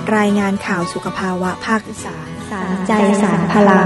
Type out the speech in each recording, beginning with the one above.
รายงานข่าวสุขภาวะภาคอีสานสารใจสารพลัง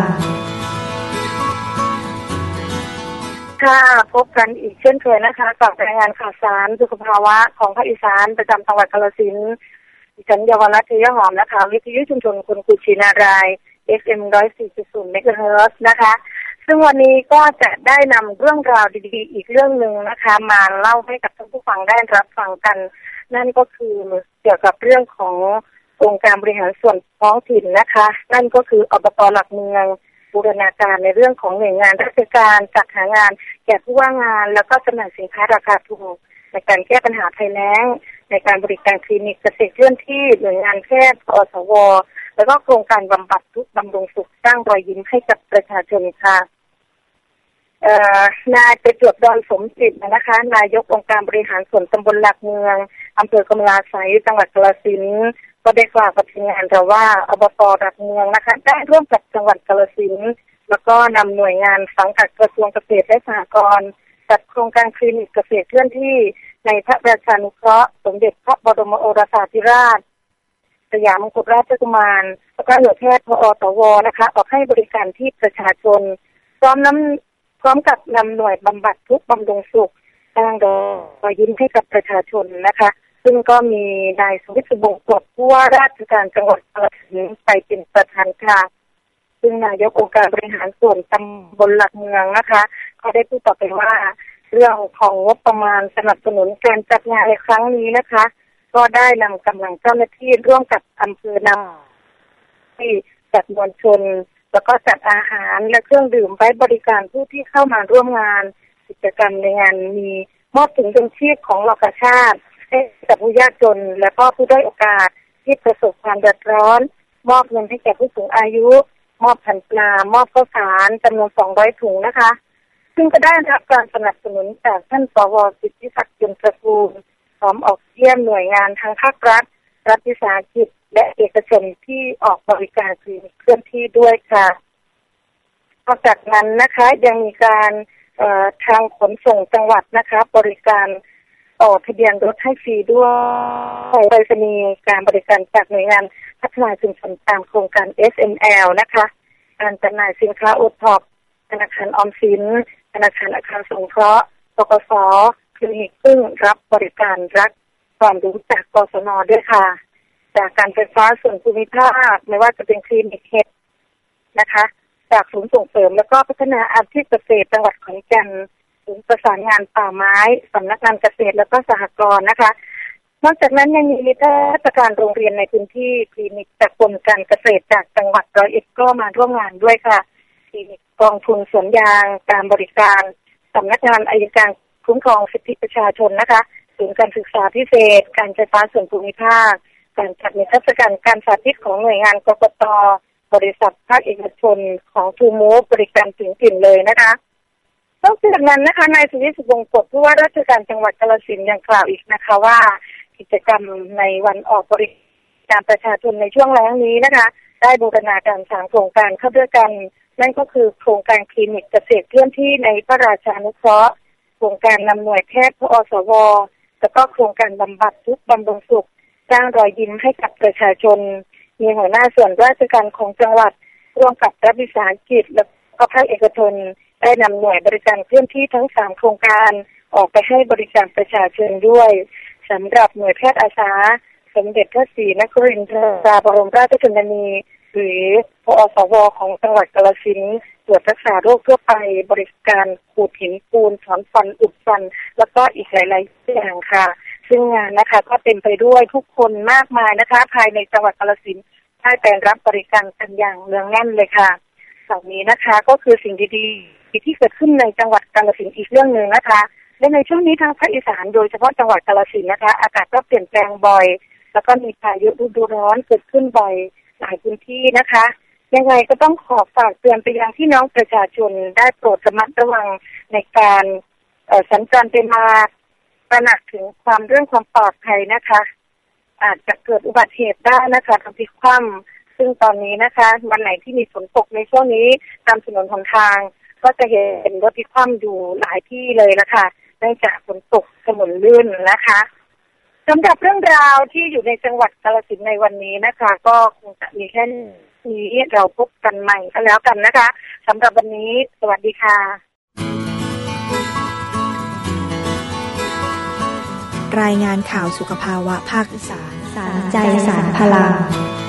ค่ะพบกันอีกเช่นเคยนะคะกับรายงานข่าวสารสุขภาวะของภาคอีสานประจำจังหวัดกาฬสินธุ์ดิฉันเยาวรัตน์ เทยหอมนะคะวิทยุชุมชนคนกุชินาราย FM 104.0 เมกะเฮิรตซ์นะคะซึ่งวันนี้ก็จะได้นำเรื่องราวดีๆอีกเรื่องนึงนะคะมาเล่าให้กับท่านผู้ฟังได้รับฟังกันนั่นก็คือเกี่ยวกับเรื่องขององค์การบริหารส่วนท้องถิ่นนะคะนั่นก็คืออบต.หลักเมืองบูรณาการในเรื่องของหน่วยงานราชการจัดหางานแก่ผู้ว่างงานแล้วก็จำหน่ายสินค้าราคาถูกในการแก้ปัญหาภัยแล้งในการบริการคลินิกเกษตรเคลื่อนที่หน่วยงานแพทย์อสวแล้วก็โครงการบำบัดทุกข์บำรุงสุขสร้างรอยยิ้มให้กับประชาชนค่ะนายประจวบดอนสมจิตนะคะนายกองค์การบริหารส่วนตำบลหลักเมืองอำเภอกำมะลาไสยจังหวัดกาฬสินธุ์ก็ได้กล่าวกับทีมงานเราว่าอบต.หลักเมืองนะคะได้ร่วมกับจังหวัดกาฬสินธุ์แล้วก็นำหน่วยงานสังกัดกระทรวงเกษตรและสหกรณ์จัดโครงการคลินิกเกษตรเคลื่อนที่ในพระราชานุเคราะห์สมเด็จพระบรมโอรสาธิราชสยามมงกุฎราชกุมารแล้วก็หน่วยแพทย์พอสวนะคะออกให้บริการที่ประชาชนพร้อมกับนำหน่วยบำบัดทุกข์บำรุงสุขสร้างรอยยิ้มให้กับประชาชนนะคะซึ่งก็มีนายสุวิทย์ สุบงกฎผู้ว่าราชการจังหวัดกาฬสินธุ์ไปเป็นประธานค่ะซึ่งนายกองค์การบริหารส่วนตำบลหลักเมืองนะคะก็ได้พูดต่อไปว่าเรื่องของงบประมาณสนับสนุนการจัดงานในครั้งนี้นะคะก็ได้นำกำลังเจ้าหน้าที่ร่วมกับอำเภอนำที่จัดมวลชนแล้วก็จัดอาหารและเครื่องดื่มไว้บริการผู้ที่เข้ามาร่วมงานกิจกรรมในงานมีมอบถุงยังชีพของเหล่ากาชาติให้กับผู้ยากจนและก็ผู้ด้อยโอกาสที่ประสบความเดือดร้อนมอบเงินให้แก่ผู้สูงอายุมอบพันปลามอบข้าวสารจำนวน200 ถุงนะคะซึ่งก็ได้รับการสนับสนุนจากท่านสว.สิทธิศักดิ์ จุลตระกูลพร้อมออกเยี่ยมหน่วยงานทางภาครัฐรัฐวิสาหกิจและเอกชนที่ออกบริการคลินิกเคลื่อนที่ด้วยค่ะนอกจากนั้นนะคะยังมีการทางขนส่งจังหวัดนะคะบริการต่อทะเบียนรถให้ฟรีด้วยไปรษณีย์การบริการจากหน่วยงานพัฒนาชุมชนตามโครงการ SML นะคะการจำหน่ายสินค้าโอท็อปธนาคารออมสินธนาคารอาคารสงเคราะห์ธกส.คลินิกซึ่งรับบริการรักความรู้จากกศน.ด้วยค่ะจากการไฟฟ้าส่วนภูมิภาคไม่ว่าจะเป็นคลินิกเฮดนะคะจากศูนย์ส่งเสริมและก็พัฒนาอาชีพเกษตรจังหวัดขอนแก่นศูนย์ประสานงานป่าไม้สำนักงานเกษตรและก็สหกรณ์นะคะนอกจากนั้นยังมีนิทรรศการโรงเรียนในพื้นที่คลินิกจากกรมการเกษตรจากจังหวัด101ก็มาร่วมงานด้วยค่ะคลินิกกองทุนสวนยางการบริการสำนักงานอัยการคุ้มครองสิทธิประชาชนนะคะศูนย์การศึกษาพิเศษการไฟฟ้าส่วนภูมิภาคการจัดนิทรรศการการสาธิตของหน่วยงานกกต.บริษัทภาคเอกชนของทูมูฟบริการถึงถิ่นเลยนะคะนอกจากนั้นนะคะนายสุวิทย์ สุบงกฎผู้ว่าราชการจังหวัดกาฬสินธุ์ยังกล่าวอีกนะคะว่ากิจกรรมในวันออกบริการประชาชนในช่วงแล้งนี้นะคะได้บูรณาการ3โครงการเข้าด้วยกันนั่นก็คือโครงการคลินิกเกษตรเคลื่อนที่ในพระราชานุเคราะห์โครงการนำหน่วยแพทย์พอสวแล้วก็โครงการบำบัดทุกข์บำรุงสุขสร้างรอยยิ้มให้กับประชาชนมีหัวหน้าส่วนราชการของจังหวัดร่วมกับรัฐวิสาหกิจและก็ภาคเอกชนได้นำหน่วยบริการเคลื่อนที่ทั้ง3โครงการออกไปให้บริการประชาชนด้วยสำหรับหน่วยแพทย์อาสาสมเด็จพระศรีนครินทราบรมราชชนนีหรือพอสวของจังหวัดกาฬสินธุ์ตรวจรักษาโรคทั่วไปบริการขูดหินปูนถอนฟันอุดฟันแล้วก็อีกหลายๆอย่างค่ะซึ่งงานนะคะก็เต็มไปด้วยผู้คนมากมายนะคะภายในจังหวัดกาฬสินธุ์ได้ไปรับบริการกันอย่างเนืองแน่นเลยค่ะฝั่งนี้นะคะก็คือสิ่งดีๆที่เกิดขึ้นในจังหวัดกาฬสินธุ์อีกเรื่องนึงนะคะและในช่วงนี้ทางภาคอีสานโดยเฉพาะจังหวัดกาฬสินธุ์นะคะอากาศก็เปลี่ยนแปลงบ่อยแล้วก็มีพายุฤดูร้อนเกิดขึ้นบ่อยหลายพื้นที่นะคะยังไงก็ต้องขอฝากเตือนไปยังพี่น้องประชาชนได้โปรดระมัดระวังในการสัญจรไปมาตระหนักถึงเรื่องความปลอดภัยนะคะอาจจะเกิดอุบัติเหตุได้นะคะทางพลิกคว่ำซึ่งตอนนี้นะคะวันไหนที่มีฝนตกในช่วงนี้ตามถนนหนทางก็จะเห็นรถพลิกคว่ำอยู่หลายที่เลยนะคะเนื่องจากฝนตกถนนลื่นนะคะสำหรับเรื่องราวที่อยู่ในจังหวัดกาฬสินธุ์ในวันนี้นะคะก็คงจะมีแค่นี้เราพบกันใหม่ก็แล้วกันนะคะสำหรับวันนี้สวัสดีค่ะรายงานข่าวสุขภาวะภาคอีสานสารใจสารพลัง